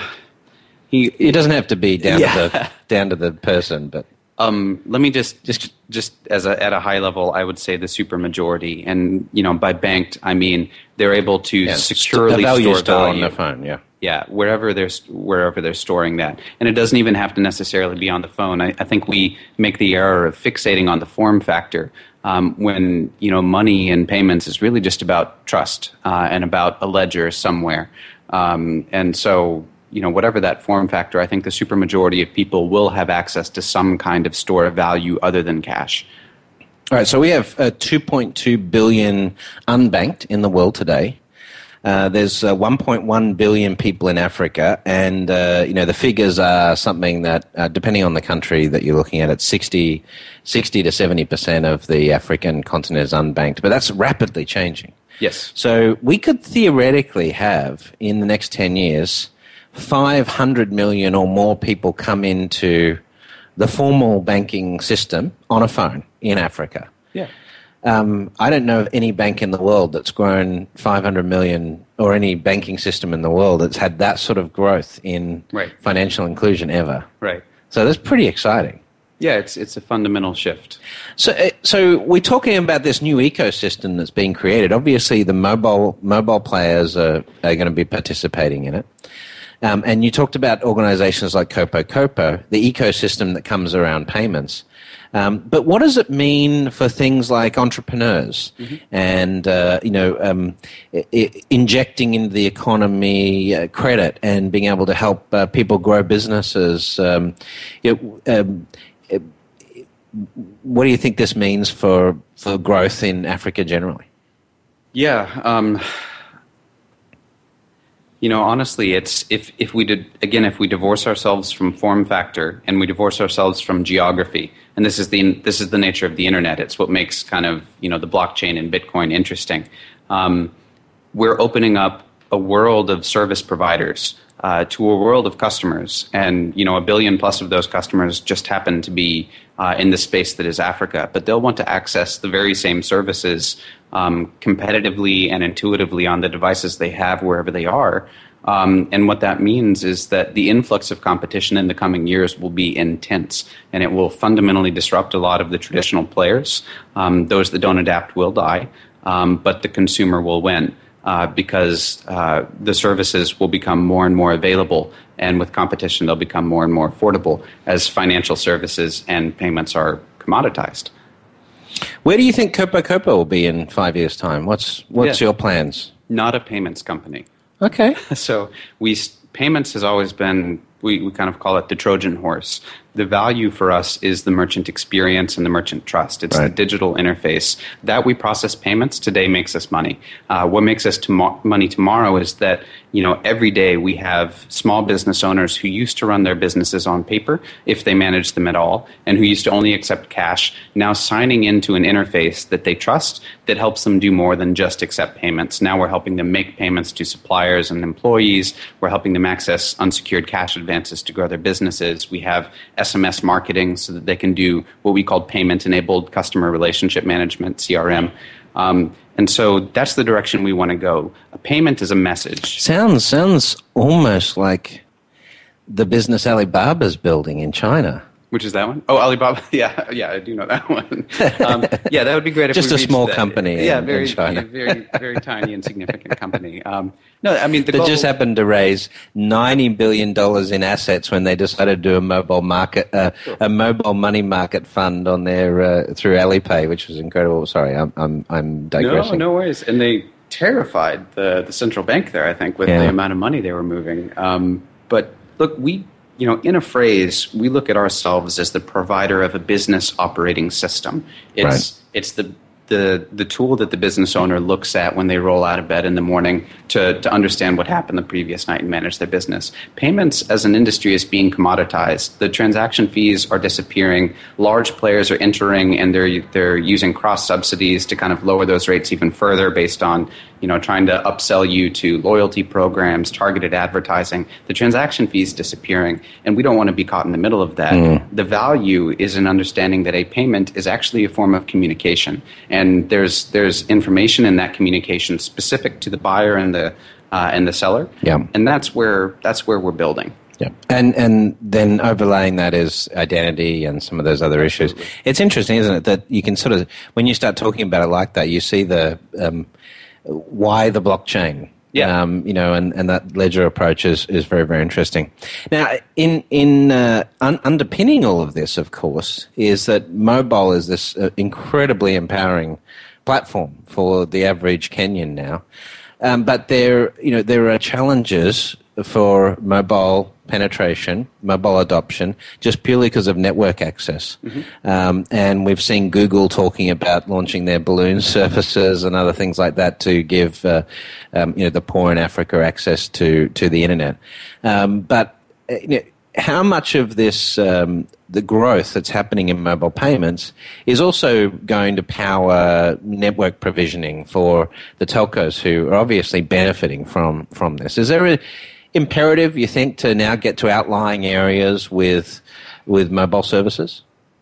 he, it doesn't have to be down, yeah. to, the, down to the person, but... Um, let me just, just, just as a, at a high level, I would say the supermajority. And, you know, by banked, I mean they're able to yeah, securely st- store still value on their phone, yeah. Yeah, wherever they're, wherever they're storing that. And it doesn't even have to necessarily be on the phone. I, I think we make the error of fixating on the form factor um, when, you know, money and payments is really just about trust uh, and about a ledger somewhere. Um, and so... you know, whatever that form factor, I think the supermajority of people will have access to some kind of store of value other than cash. All right, so we have uh, two point two billion unbanked in the world today. Uh, there's uh, one point one billion people in Africa, and, uh, you know, the figures are something that, uh, depending on the country that you're looking at, it's sixty, sixty to seventy percent of the African continent is unbanked, but that's rapidly changing. Yes. So we could theoretically have, in the next ten years, five hundred million or more people come into the formal banking system on a phone in Africa. Yeah. Um, I don't know of any bank in the world that's grown five hundred million, or any banking system in the world that's had that sort of growth in right. financial inclusion ever. Right. So that's pretty exciting. Yeah, it's it's a fundamental shift. So, uh, so we're talking about this new ecosystem that's being created. Obviously, the mobile mobile players are, are going to be participating in it. Um, and you talked about organizations like Kopo Kopo, the ecosystem that comes around payments. Um, but what does it mean for things like entrepreneurs mm-hmm. and, uh, you know, um, I- I injecting into the economy uh, credit and being able to help uh, people grow businesses? Um, it, um, it, what do you think this means for, for growth in Africa generally? Yeah. Um, you know, honestly, it's if, if we did, again, if we divorce ourselves from form factor and we divorce ourselves from geography, and this is the this is the nature of the internet. It's what makes kind of, you know, the blockchain and Bitcoin interesting. Um, we're opening up a world of service providers uh, to a world of customers, and you know, a billion plus of those customers just happen to be uh, in the space that is Africa. But they'll want to access the very same services um, competitively and intuitively on the devices they have wherever they are. Um, and what that means is that the influx of competition in the coming years will be intense, and it will fundamentally disrupt a lot of the traditional players. Um, those that don't adapt will die, um, but the consumer will win uh, because uh, the services will become more and more available, and with competition, they'll become more and more affordable as financial services and payments are commoditized. Where do you think Kopo Kopo will be in five years' time? What's what's Yeah. your plans? Not a payments company. Okay. So we payments has always been, we, we kind of call it the Trojan horse. The value for us is the merchant experience and the merchant trust. It's Right. the digital interface. That we process payments today makes us money. Uh, what makes us tomo- money tomorrow is that, you know, every day we have small business owners who used to run their businesses on paper, if they manage them at all, and who used to only accept cash, now signing into an interface that they trust that helps them do more than just accept payments. Now we're helping them make payments to suppliers and employees. We're helping them access unsecured cash advances to grow their businesses. We have S M S marketing so that they can do what we call payment-enabled customer relationship management, C R M. Um, and so that's the direction we want to go. A payment is a message. Sounds sounds almost like the business Alibaba's building in China. Which is that one? Oh, Alibaba. Yeah, yeah, I do know that one. Um, yeah, that would be great if Just we a reached small that. company Yeah, in- very, in China. very, very tiny, insignificant company. Um, no, I mean the They global, just happened to raise ninety billion dollars in assets when they decided to do a mobile market, uh, a mobile money market fund on their uh, through Alipay, which was incredible. Sorry, I'm I'm, I'm digressing. No, no worries. And they terrified the the central bank there, I think, with Yeah. the amount of money they were moving. Um, but look, we. You know, in a phrase, we look at ourselves as the provider of a business operating system. It's Right. it's the the the tool that the business owner looks at when they roll out of bed in the morning to, to understand what happened the previous night and manage their business. Payments as an industry is being commoditized. The transaction fees are disappearing. Large players are entering, and they're they're using cross subsidies to kind of lower those rates even further based on, you know, trying to upsell you to loyalty programs, targeted advertising. The transaction fee is disappearing, and we don't want to be caught in the middle of that. Mm. The value is in understanding that a payment is actually a form of communication, and there's there's information in that communication specific to the buyer and the uh, and the seller. Yeah. And that's where that's where we're building. Yeah, and and then overlaying that is identity and some of those other issues. It's interesting, isn't it, that you can sort of, when you start talking about it like that, you see the um, why the blockchain. Yeah. Um, you know, and, and that ledger approach is, is very, very interesting. Now, in in uh, un- underpinning all of this, of course, is that mobile is this uh, incredibly empowering platform for the average Kenyan now. Um, but there, you know, there are challenges for mobile penetration, mobile adoption, just purely because of network access. Mm-hmm. Um, and we've seen Google talking about launching their balloon services and other things like that to give, uh, um, you know, the poor in Africa access to to the internet. Um, but uh, you know, how much of this, um, the growth that's happening in mobile payments is also going to power network provisioning for the telcos who are obviously benefiting from, from this? Is there an imperative, you think, to now get to outlying areas with with mobile services?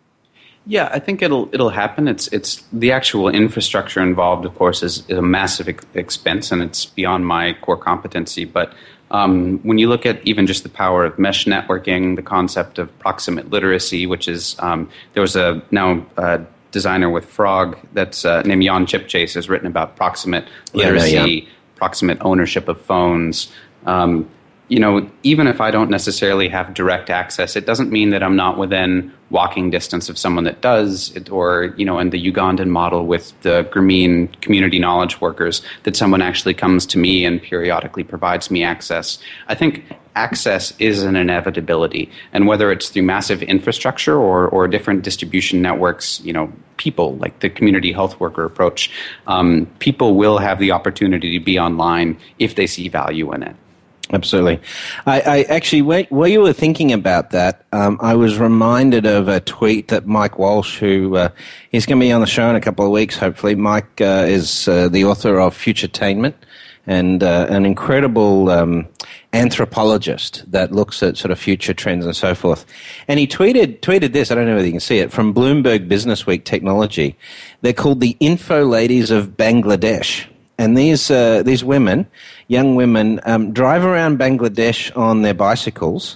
Yeah, I think it'll it'll happen. It's it's the actual infrastructure involved, of course, is, is a massive ex- expense, and it's beyond my core competency. But um, when you look at even just the power of mesh networking, the concept of proximate literacy, which is um, there was a now a designer with Frog that's uh, named Jan Chipchase has written about proximate literacy, yeah, no, yeah. proximate ownership of phones. Um, you know, even if I don't necessarily have direct access, it doesn't mean that I'm not within walking distance of someone that does, it, or, you know, in the Ugandan model with the Grameen community knowledge workers, that someone actually comes to me and periodically provides me access. I think access is an inevitability, and whether it's through massive infrastructure or, or different distribution networks, you know, people, like the community health worker approach, um, people will have the opportunity to be online if they see value in it. Absolutely. I, I actually, while you were thinking about that, um, I was reminded of a tweet that Mike Walsh, who uh, he's going to be on the show in a couple of weeks, hopefully. Mike uh, is uh, the author of Futuretainment, and uh, an incredible um, anthropologist that looks at sort of future trends and so forth. And he tweeted tweeted this, I don't know whether you can see it, from Bloomberg Businessweek Technology. They're called the Info Ladies of Bangladesh. And these uh, these women, young women, um, drive around Bangladesh on their bicycles.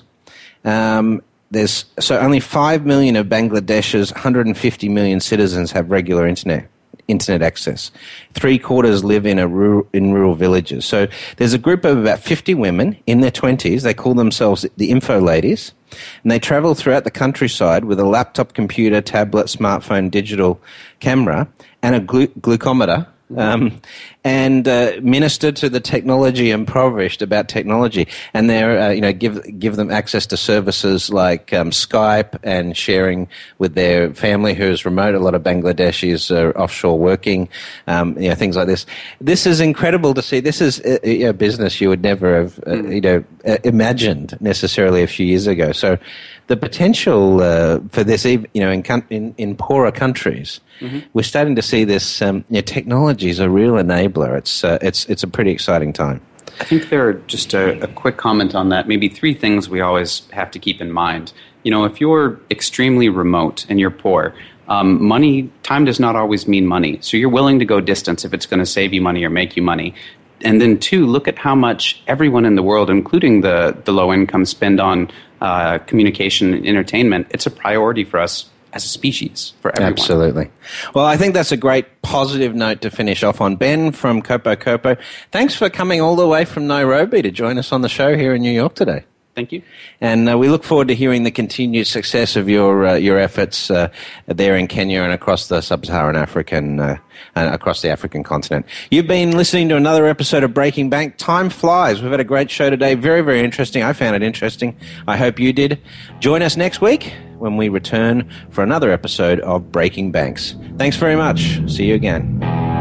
Um, there's so only five million of Bangladesh's one hundred fifty million citizens have regular internet internet access. Three quarters live in a rural, in rural villages. So there's a group of about fifty women in their twenties. They call themselves the Info Ladies, and they travel throughout the countryside with a laptop, computer, tablet, smartphone, digital camera, and a glu- glucometer. Um, and uh, minister to the technology impoverished about technology, and they're uh, you know give give them access to services like um, Skype and sharing with their family who's remote. A lot of Bangladeshis are offshore working, um, you know, things like this. This is incredible to see. This is a, a business you would never have uh, you know imagined necessarily a few years ago. So the potential uh, for this, you know, in in, in poorer countries. Mm-hmm. We're starting to see this. Um, you know, technology is a real enabler. It's uh, it's it's a pretty exciting time. I think there are just a, a quick comment on that. Maybe three things we always have to keep in mind. You know, if you're extremely remote and you're poor, um, money time does not always mean money. So you're willing to go distance if it's going to save you money or make you money. And then two, look at how much everyone in the world, including the the low income, spend on uh, communication and entertainment. It's a priority for us as a species, for everyone. Absolutely. Well, I think that's a great positive note to finish off on. Ben from Kopo Kopo, thanks for coming all the way from Nairobi to join us on the show here in New York today. Thank you. And uh, we look forward to hearing the continued success of your uh, your efforts uh, there in Kenya and across the sub-Saharan African, uh, and across the African continent. You've been listening to another episode of Breaking Bank. Time flies. We've had a great show today. Very, very interesting. I found it interesting. I hope you did. Join us next week when we return for another episode of Breaking Banks. Thanks very much. See you again.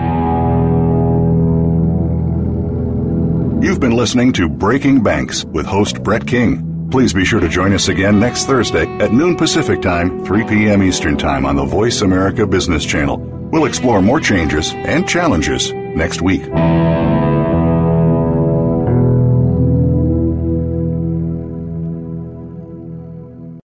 You've been listening to Breaking Banks with host Brett King. Please be sure to join us again next Thursday at noon Pacific Time, three p.m. Eastern Time on the Voice America Business Channel. We'll explore more changes and challenges next week.